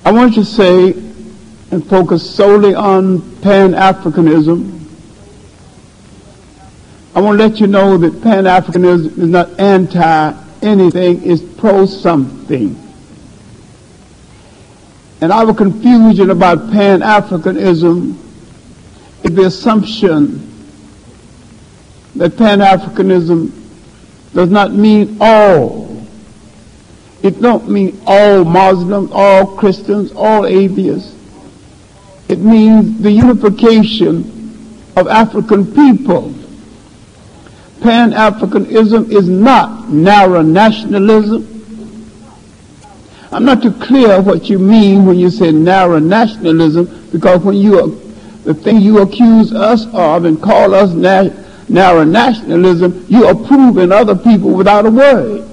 I want to say and focus solely on Pan-Africanism. I want to let you know that Pan-Africanism is not anti-anything, it's pro-something. And our confusion about Pan-Africanism is the assumption that Pan-Africanism does not mean all. It don't mean all Muslims, all Christians, all atheists. It means the unification of African people. Pan-Africanism is not narrow nationalism. I'm not too clear what you mean when you say narrow nationalism, because when the thing you accuse us of and call us narrow nationalism, you are proving other people without a word.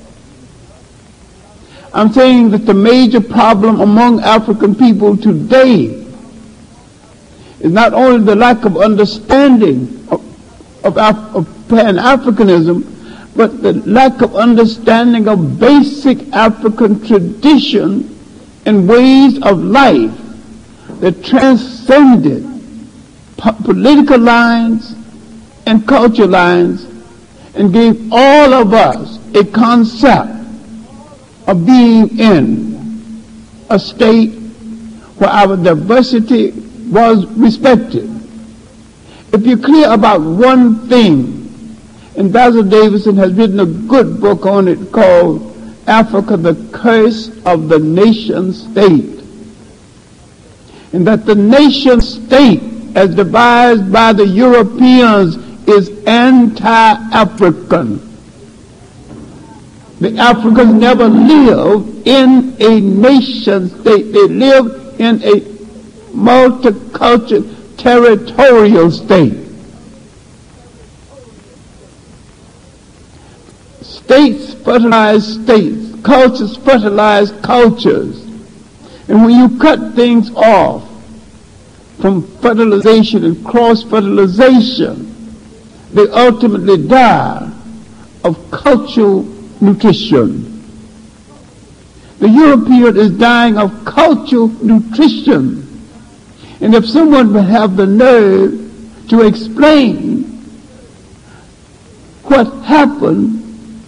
I'm saying that the major problem among African people today is not only the lack of understanding of Pan-Africanism, but the lack of understanding of basic African tradition and ways of life that transcended political lines and culture lines and gave all of us a concept of being in a state where our diversity was respected. If you're clear about one thing, and Basil Davidson has written a good book on it called Africa, the Curse of the Nation State, and that the nation state as devised by the Europeans is anti-African. The Africans never lived in a nation state. They lived in a multicultural territorial state. States fertilize states. Cultures fertilize cultures. And when you cut things off from fertilization and cross-fertilization, they ultimately die of cultural nutrition. The European is dying of cultural nutrition. And if someone would have the nerve to explain what happened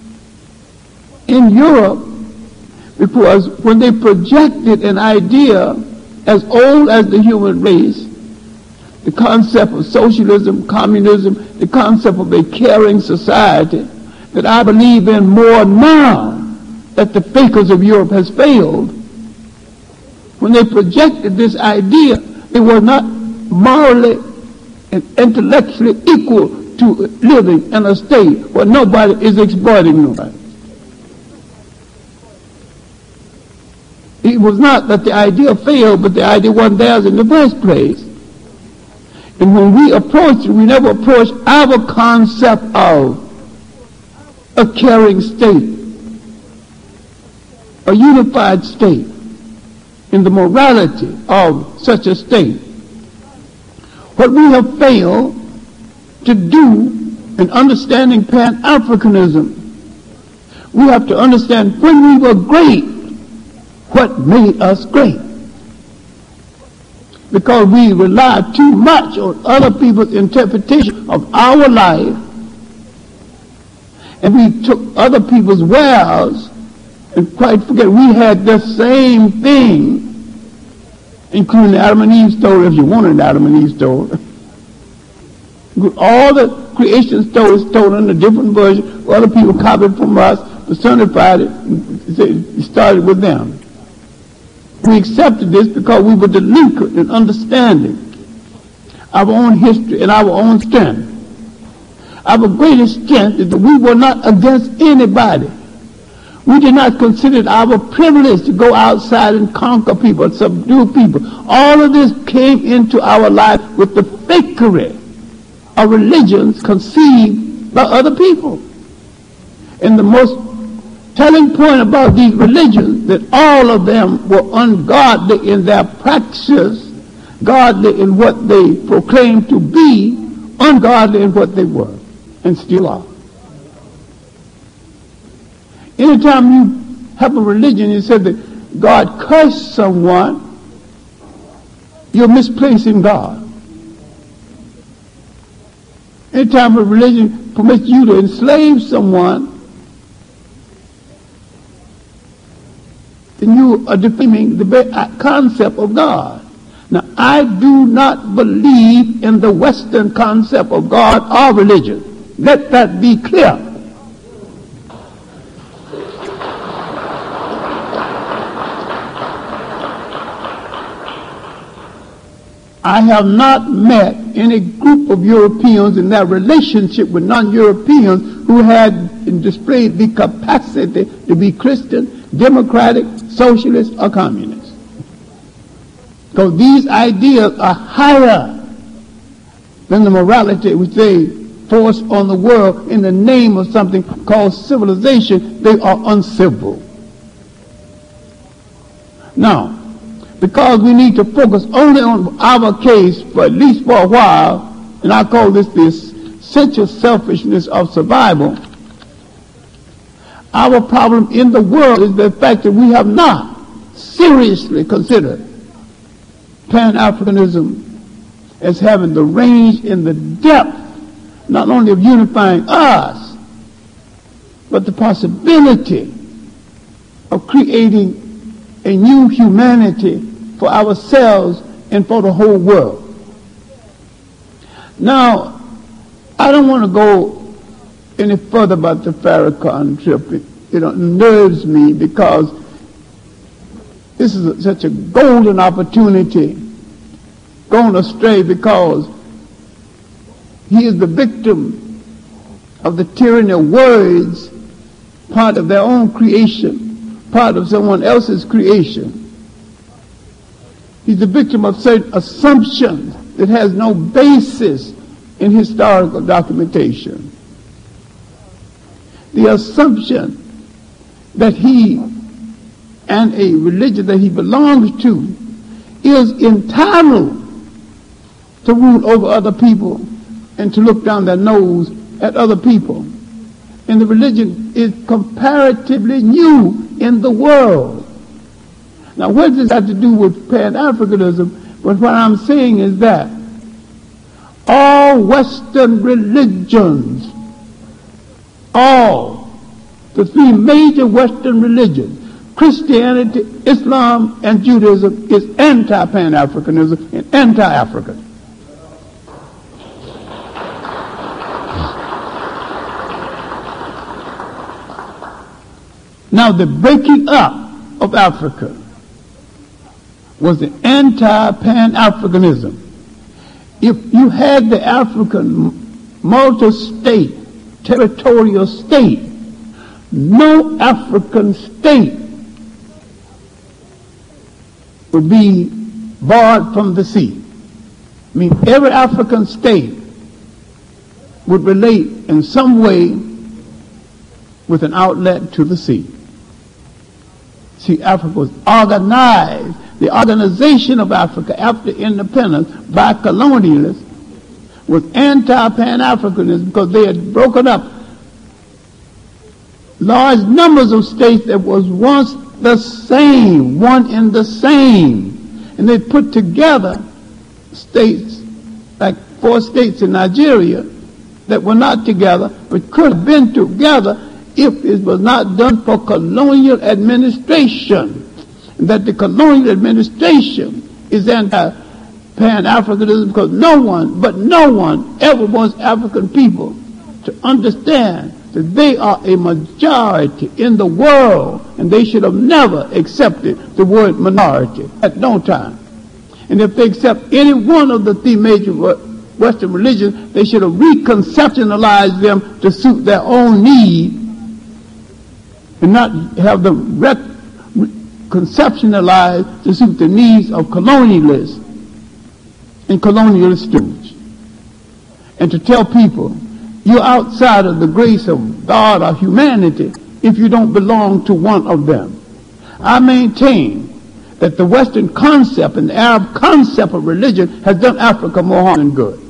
in Europe, because when they projected an idea as old as the human race, the concept of socialism, communism, the concept of a caring society, that I believe in more now that the fakers of Europe has failed. When they projected this idea, they were not morally and intellectually equal to living in a state where nobody is exploiting nobody. It was not that the idea failed, but the idea wasn't theirs in the first place. And when we approach it, we never approach our concept of a caring state, a unified state, in the morality of such a state. What we have failed to do in understanding Pan-Africanism, we have to understand when we were great, what made us great. Because we rely too much on other people's interpretation of our life, and we took other people's wares and quite forget we had the same thing, including the Adam and Eve story, if you want an Adam and Eve story. All the creation stories told in a different version, other people copied from us, personified it, it started with them. We accepted this because we were delinquent in understanding our own history and our own strength. Our greatest strength is that we were not against anybody. We did not consider it our privilege to go outside and conquer people, subdue people. All of this came into our life with the fakery of religions conceived by other people. And the most telling point about these religions, that all of them were ungodly in their practices, godly in what they proclaimed to be, ungodly in what they were, and still are. Anytime you have a religion, you said that God cursed someone, you're misplacing God. Anytime a religion permits you to enslave someone, then you are defaming the concept of God. Now, I do not believe in the Western concept of God or religion. Let that be clear. I have not met any group of Europeans in that relationship with non-Europeans who had displayed the capacity to be Christian, democratic, socialist, or communist. Because these ideas are higher than the morality which they force on the world in the name of something called civilization. They are uncivil. Now, because we need to focus only on our case for at least for a while, and I call this the essential selfishness of survival, our problem in the world is the fact that we have not seriously considered Pan-Africanism as having the range and the depth not only of unifying us, but the possibility of creating a new humanity for ourselves and for the whole world. Now, I don't want to go any further about the Farrakhan trip. It unnerves me because this is such a golden opportunity going astray, because he is the victim of the tyranny of words, part of their own creation, part of someone else's creation. He's the victim of certain assumptions that has no basis in historical documentation. The assumption that he and a religion that he belongs to is entitled to rule over other people and to look down their nose at other people. And the religion is comparatively new in the world. Now, what does this have to do with Pan-Africanism? But what I'm saying is that all Western religions, all the three major Western religions, Christianity, Islam, and Judaism, is anti-Pan-Africanism and anti-African. Now, the breaking up of Africa was the anti-Pan-Africanism. If you had the African multi-state, territorial state, no African state would be barred from the sea. I mean, every African state would relate in some way with an outlet to the sea. See, Africa was organized. The organization of Africa after independence by colonialists was anti-Pan-Africanism, because they had broken up large numbers of states that was once the same, one and the same. And they put together states, like 4 states in Nigeria, that were not together, but could have been together if it was not done for colonial administration. And that the colonial administration is anti-Pan-Africanism, because no one ever wants African people to understand that they are a majority in the world, and they should have never accepted the word minority at no time. And if they accept any one of the 3 major Western religions, they should have reconceptualized them to suit their own need, and not have them conceptualized to suit the needs of colonialists and colonialist stewards. And to tell people, you're outside of the grace of God or humanity if you don't belong to one of them. I maintain that the Western concept and the Arab concept of religion has done Africa more harm than good.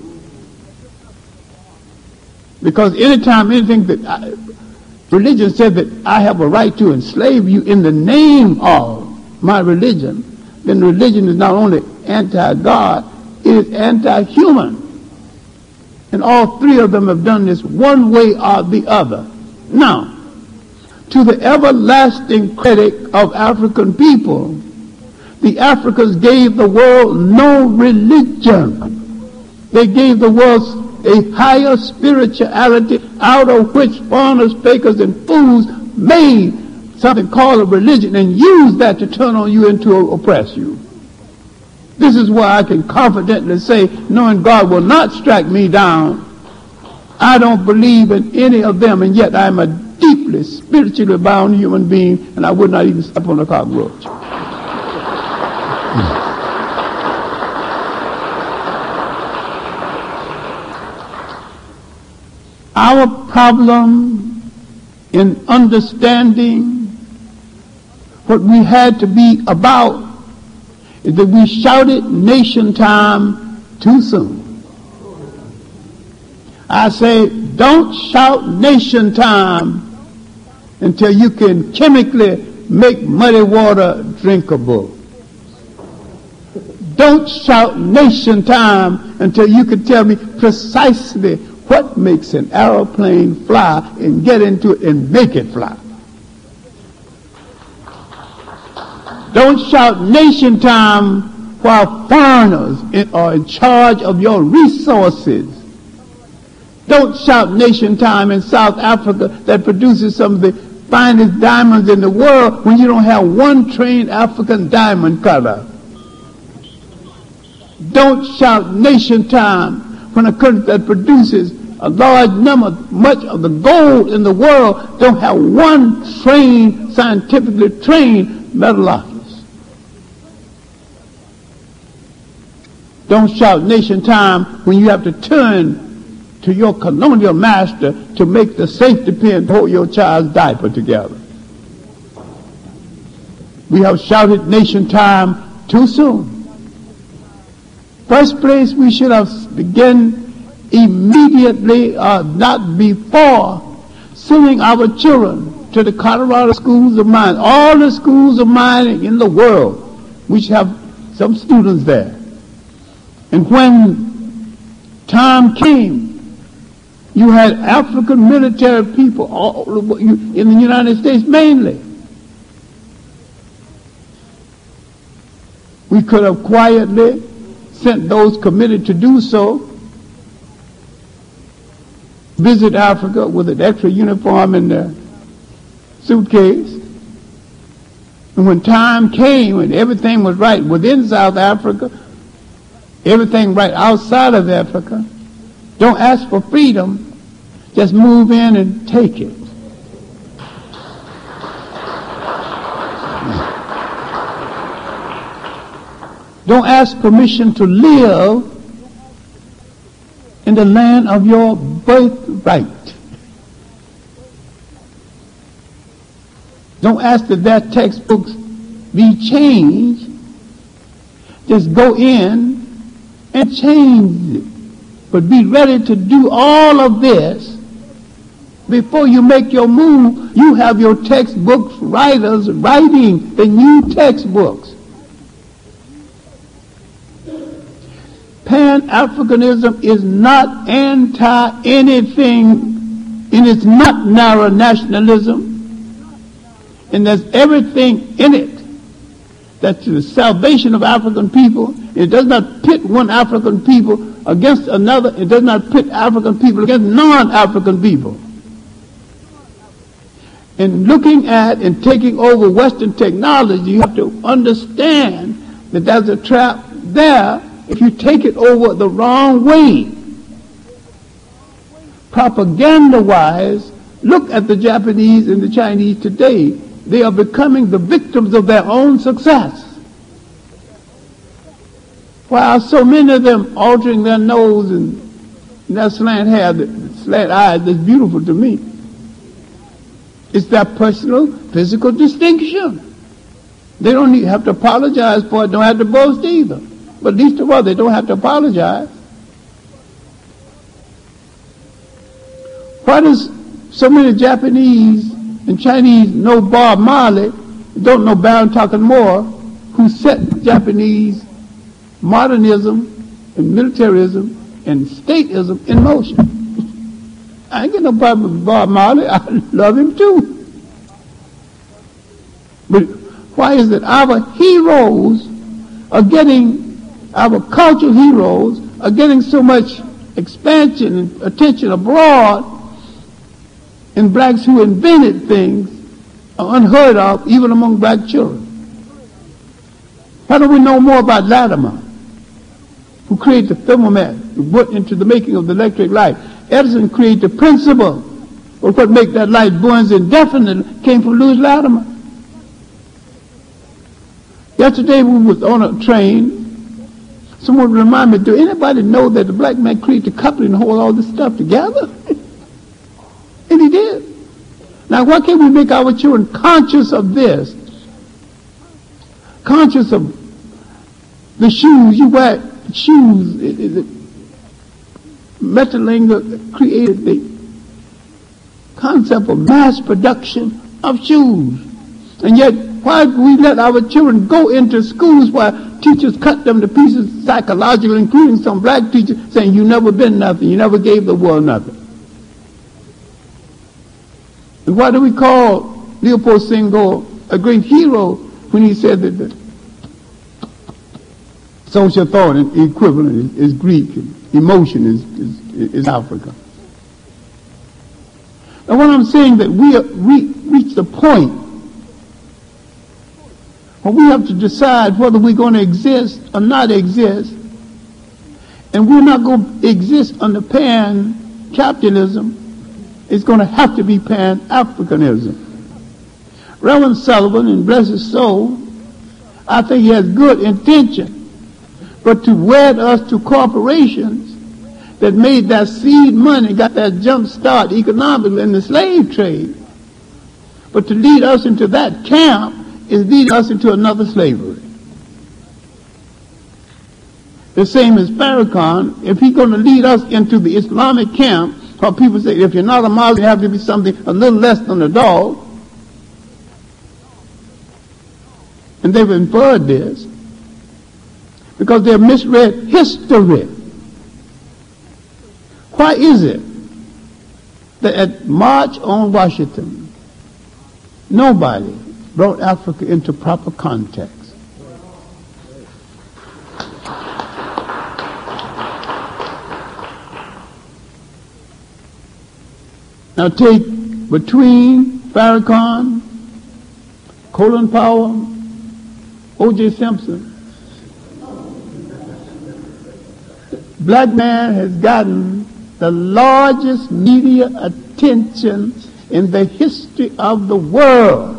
Because anytime anything that religion said that I have a right to enslave you in the name of my religion, then religion is not only anti-God, it is anti-human. And all three of them have done this one way or the other. Now, to the everlasting credit of African people, the Africans gave the world no religion. They gave the world a higher spirituality out of which foreigners, fakers, and fools made something called a religion and used that to turn on you and to oppress you. This is why I can confidently say, knowing God will not strike me down, I don't believe in any of them, and yet I'm a deeply spiritually bound human being, and I would not even step on a cockroach. Our problem in understanding what we had to be about is that we shouted nation time too soon. I say, don't shout nation time until you can chemically make muddy water drinkable. Don't shout nation time until you can tell me precisely what makes an aeroplane fly and get into it and make it fly. Don't shout nation time while foreigners are in charge of your resources. Don't shout nation time in South Africa that produces some of the finest diamonds in the world when you don't have one trained African diamond cutter. Don't shout nation time when a country that produces a large number, much of the gold in the world, don't have one trained, scientifically trained metallurgist. Don't shout nation time when you have to turn to your colonial master to make the safety pin to hold your child's diaper together. We have shouted nation time too soon. First place, we should have begun immediately, not before, sending our children to the Colorado schools of mining. All the schools of mining in the world, we should have some students there. And when time came, you had African military people all in the United States mainly. We could have quietly sent those committed to do so, visit Africa with an extra uniform in their suitcase. And when time came and everything was right within South Africa, everything right outside of Africa, don't ask for freedom, just move in and take it. Don't ask permission to live in the land of your birthright. Don't ask that their textbooks be changed. Just go in and change it. But be ready to do all of this before you make your move. You have your textbooks writers writing the new textbooks. Pan-Africanism is not anti-anything, and it's not narrow nationalism, and there's everything in it that's the salvation of African people. It does not pit one African people against another. It does not pit African people against non-African people. In looking at and taking over Western technology, you have to understand that there's a trap there if you take it over the wrong way. Propaganda-wise, look at the Japanese and the Chinese today. They are becoming the victims of their own success. While so many of them altering their nose and their slant hair, slant eyes, that's beautiful to me. It's their personal physical distinction. They don't have to apologize for it, don't have to boast either. But least of all, they don't have to apologize. Why does so many Japanese and Chinese know Bob Marley don't know Baron Takamura, who set Japanese modernism and militarism and statism in motion. I ain't got no problem with Bob Marley. I love him too. But why is it our heroes are getting, our cultural heroes are getting so much expansion and attention abroad, and blacks who invented things are unheard of even among black children? Why don't we know more about Latimer, who created the thermometer, who went into the making of the electric light? Edison created the principle of what make that light burns indefinitely, came from Louis Latimer. Yesterday we was on a train. Someone reminded me, do anybody know that the black man created the coupling and hold all this stuff together? And he did. Now why can't we make our children conscious of this? Conscious of the shoes. You wear shoes. Metalinger created the concept of mass production of shoes. And yet, why do we let our children go into schools where teachers cut them to pieces psychologically, including some black teachers, saying, you never been nothing, you never gave the world nothing? And why do we call Leopold Senghor a great hero when he said that the social thought equivalent is Greek, and emotion is Africa? And what I'm saying that we reach the point where we have to decide whether we're going to exist or not exist, and we're not going to exist under pan-capitalism. It's going to have to be pan-Africanism. Reverend Sullivan, and bless his soul, I think he has good intention, but to wed us to corporations that made that seed money, got that jump start economically in the slave trade, but to lead us into that camp is leading us into another slavery. The same as Farrakhan, if he's going to lead us into the Islamic camp, or people say, if you're not a Muslim, you have to be something a little less than a dog. And they've inferred this because they've misread history. Why is it that at March on Washington, nobody brought Africa into proper context? Now take between Farrakhan, Colin Powell, O.J. Simpson, black man has gotten the largest media attention in the history of the world.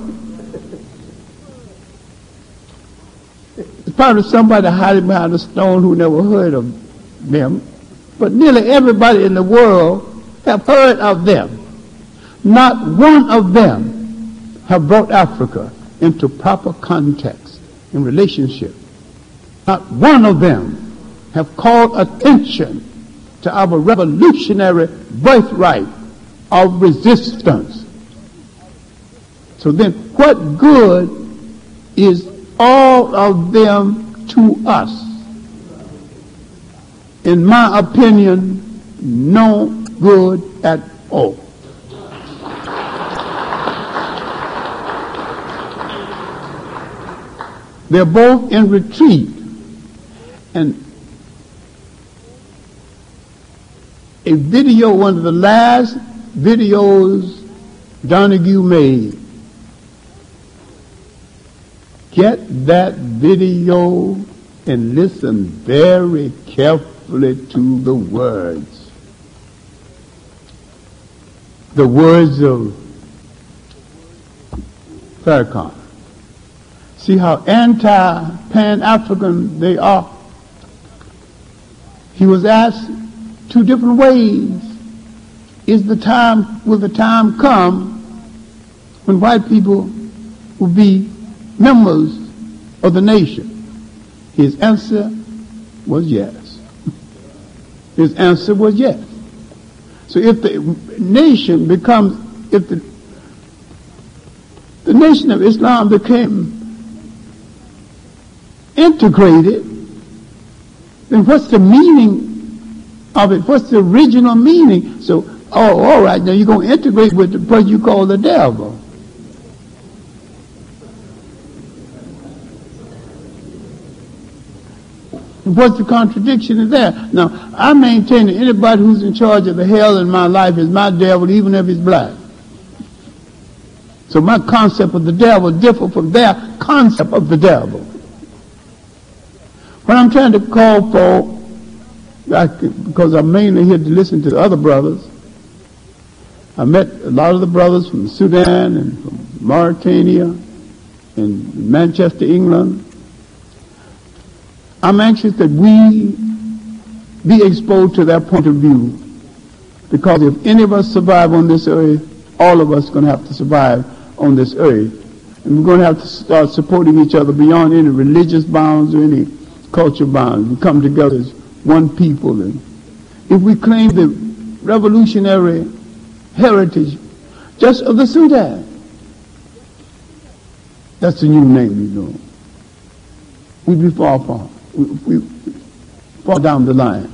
It's probably somebody hiding behind a stone who never heard of them, but nearly everybody in the world have heard of them. Not one of them have brought Africa into proper context and relationship. Not one of them have called attention to our revolutionary birthright of resistance. So then what good is all of them to us? In my opinion, no good at all. They're both in retreat. And a video, one of the last videos Donahue made, get that video and listen very carefully to the words. The words of Farrakhan. See how anti-Pan-African they are. He was asked two different ways. Will the time come when white people will be members of the nation? His answer was yes. His answer was yes. So if the nation becomes, if the the Nation of Islam became integrated, then what's the meaning of it? What's the original meaning? So, all right, now you're going to integrate with the person you call the devil. What's the contradiction in there? Now, I maintain that anybody who's in charge of the hell in my life is my devil, even if he's black. So my concept of the devil differs from their concept of the devil. What I'm trying to call for, because I'm mainly here to listen to the other brothers, I met a lot of the brothers from Sudan and from Mauritania and Manchester, England. I'm anxious that we be exposed to their point of view, because if any of us survive on this earth, all of us are going to have to survive on this earth. And we're going to have to start supporting each other beyond any religious bounds or any cultural bounds. We come together as one people. And if we claim the revolutionary heritage just of the Sudan, that's the new name, you know, we'd be far down the line.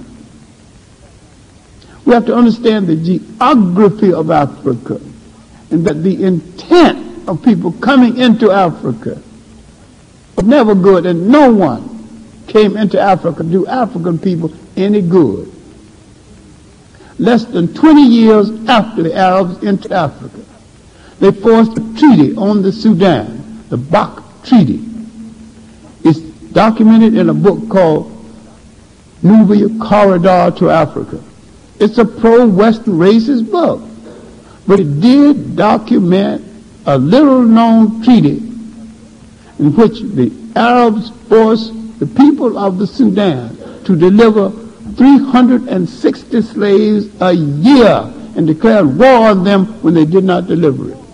We have to understand the geography of Africa, and that the intent of people coming into Africa was never good, and no one came into Africa to do African people any good. Less than 20 years after the Arabs entered Africa, they forced a treaty on the Sudan, the Bak Treaty. It's documented in a book called Nubia Corridor to Africa. It's a pro-Western racist book, but it did document a little-known treaty in which the Arabs forced the people of the Sudan to deliver 360 slaves a year and declared war on them when they did not deliver it.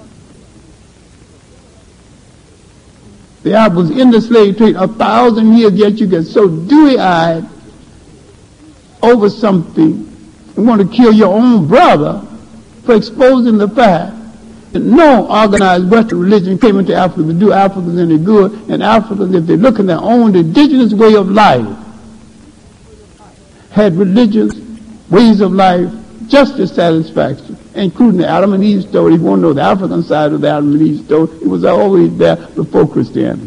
The Arab was in the slave trade 1,000 years, yet you get so dewy-eyed over something and want to kill your own brother for exposing the fact that no organized Western religion came into Africa to do Africans any good, and Africans, if they look in their own indigenous way of life, had religious ways of life just as satisfactory, including the Adam and Eve story. If you want to know the African side of the Adam and Eve story, it was always there before Christianity.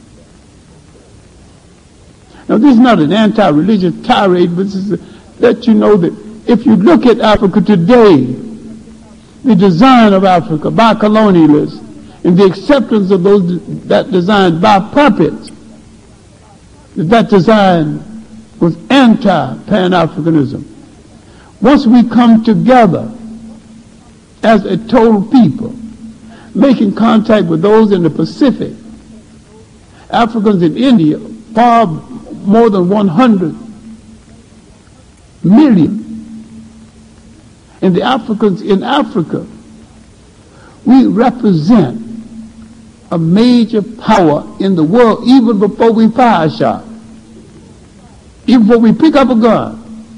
Now, this is not an anti-religious tirade, but this is to let you know that if you look at Africa today, the design of Africa by colonialists and the acceptance of that design by puppets, that design was anti-Pan-Africanism. Once we come together as a total people, making contact with those in the Pacific, Africans in India, far more than 100 million, and the Africans in Africa, we represent a major power in the world even before we fire a shot. Even before we pick up a gun,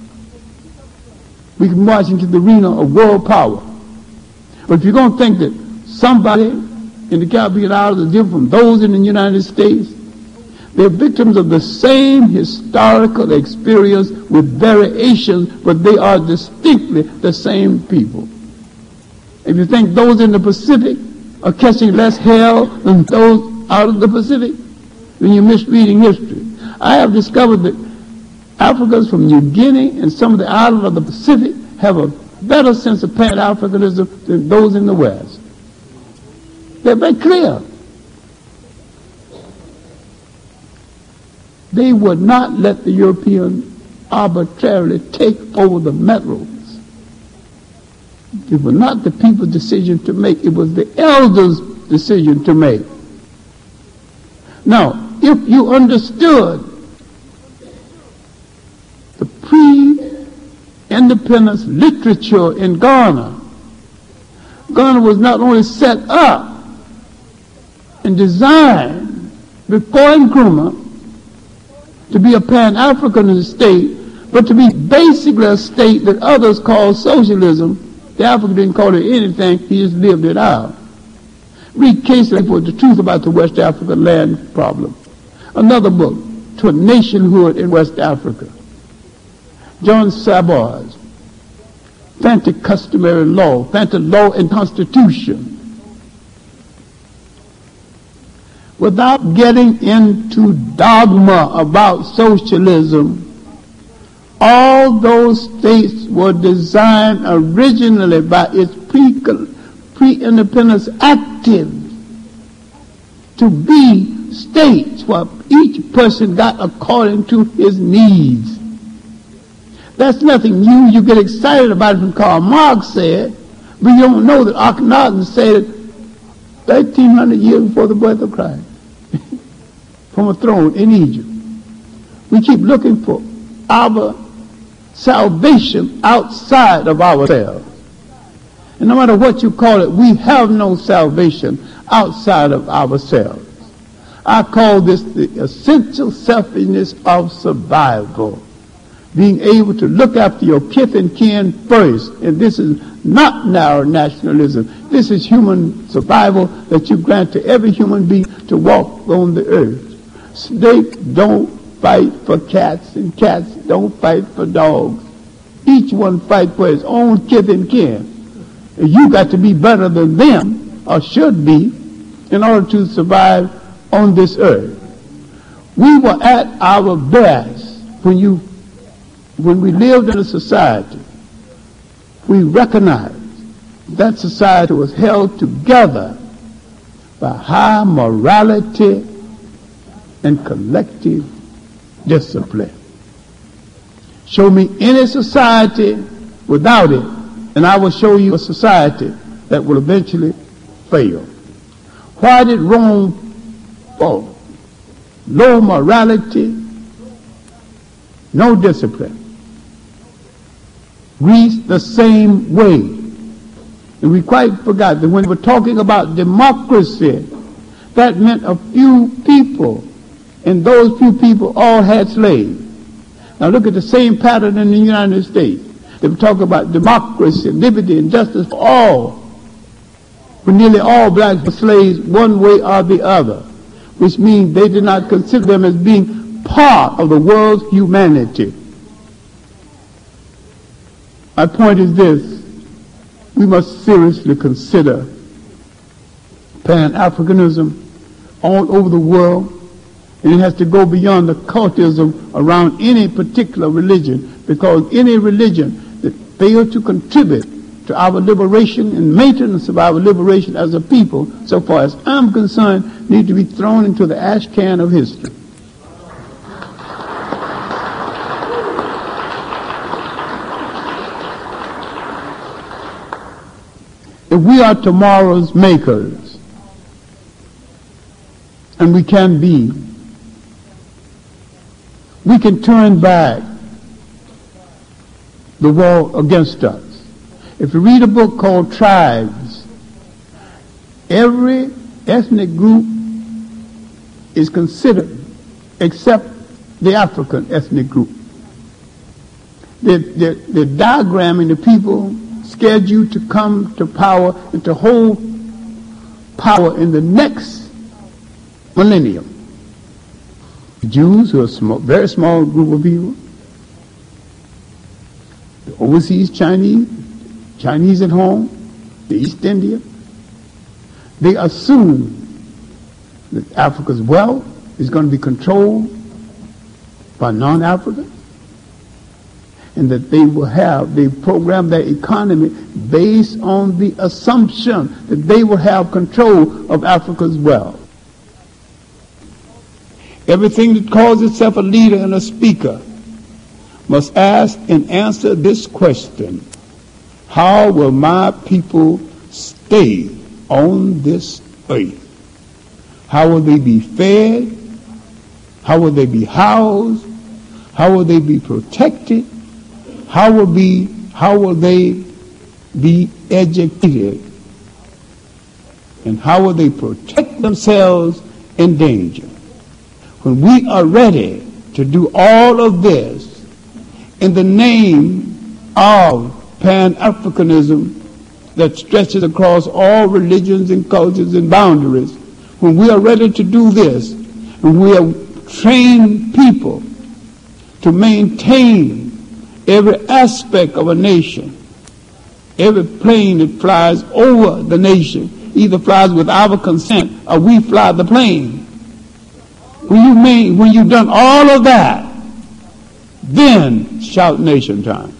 we can march into the arena of world power. But if you're going to think that somebody in the Caribbean Islands is different from those in the United States, they're victims of the same historical experience with variations, but they are distinctly the same people. If you think those in the Pacific are catching less hell than those out of the Pacific, then you're misreading history. I have discovered that Africans from New Guinea and some of the islands of the Pacific have a better sense of Pan-Africanism than those in the West. They're very clear. They would not let the European arbitrarily take over the metals. It was not the people's decision to make. It was the elders' decision to make. Now, if you understood the pre-independence literature in Ghana, Ghana was not only set up and designed before Nkrumah to be a Pan-African state, but to be basically a state that others call socialism. The African didn't call it anything, he just lived it out. Read Casey for the truth about the West African land problem. Another book, To a Nationhood in West Africa. John Sabor's Fancy Customary Law, Fancy Law and Constitution. Without getting into dogma about socialism, all those states were designed originally by its pre-independence active to be states where each person got according to his needs. That's nothing new. You get excited about it when Karl Marx said, but you don't know that Akhenaten said it 1,300 years before the birth of Christ from a throne in Egypt. We keep looking for our salvation outside of ourselves. And no matter what you call it, we have no salvation outside of ourselves. I call this the essential selfishness of survival. Being able to look after your kith and kin first. And this is not narrow nationalism. This is human survival that you grant to every human being to walk on the earth. Snakes don't fight for cats, and cats don't fight for dogs. Each one fights for his own kith and kin. And you got to be better than them, or should be, in order to survive on this earth. We were at our best when we lived in a society. We recognized that society was held together by high morality and collective discipline. Show me any society without it, and I will show you a society that will eventually fail. Why did Rome fall? Low morality, no discipline. Greece the same way. And we quite forgot that when we're talking about democracy, that meant a few people, and those few people all had slaves. Now look at the same pattern in the United States. They were talking about democracy, liberty, and justice for all. When nearly all blacks were slaves one way or the other, which means they did not consider them as being part of the world's humanity. My point is this: we must seriously consider Pan-Africanism all over the world, and it has to go beyond the cultism around any particular religion, because any religion that fails to contribute to our liberation and maintenance of our liberation as a people, so far as I'm concerned, need to be thrown into the ash can of history. If we are tomorrow's makers, and we can be, we can turn back the war against us. If you read a book called Tribes, every ethnic group is considered except the African ethnic group. They're diagramming the people scheduled to come to power and to hold power in the next millennium. The Jews, who are a very small group of people, the overseas Chinese at home, the East India, they assume that Africa's wealth is going to be controlled by non-Africans, and that they program their economy based on the assumption that they will have control of Africa's wealth. Everything that calls itself a leader and a speaker must ask and answer this question: how will my people stay on this earth? How will they be fed? How will they be housed? How will they be protected? How will they be educated? And how will they protect themselves in danger? When we are ready to do all of this in the name of Pan-Africanism, that stretches across all religions and cultures and boundaries, when we are ready to do this, and we have trained people to maintain every aspect of a nation, every plane that flies over the nation either flies with our consent or we fly the plane. When you've done all of that, then shout nation time.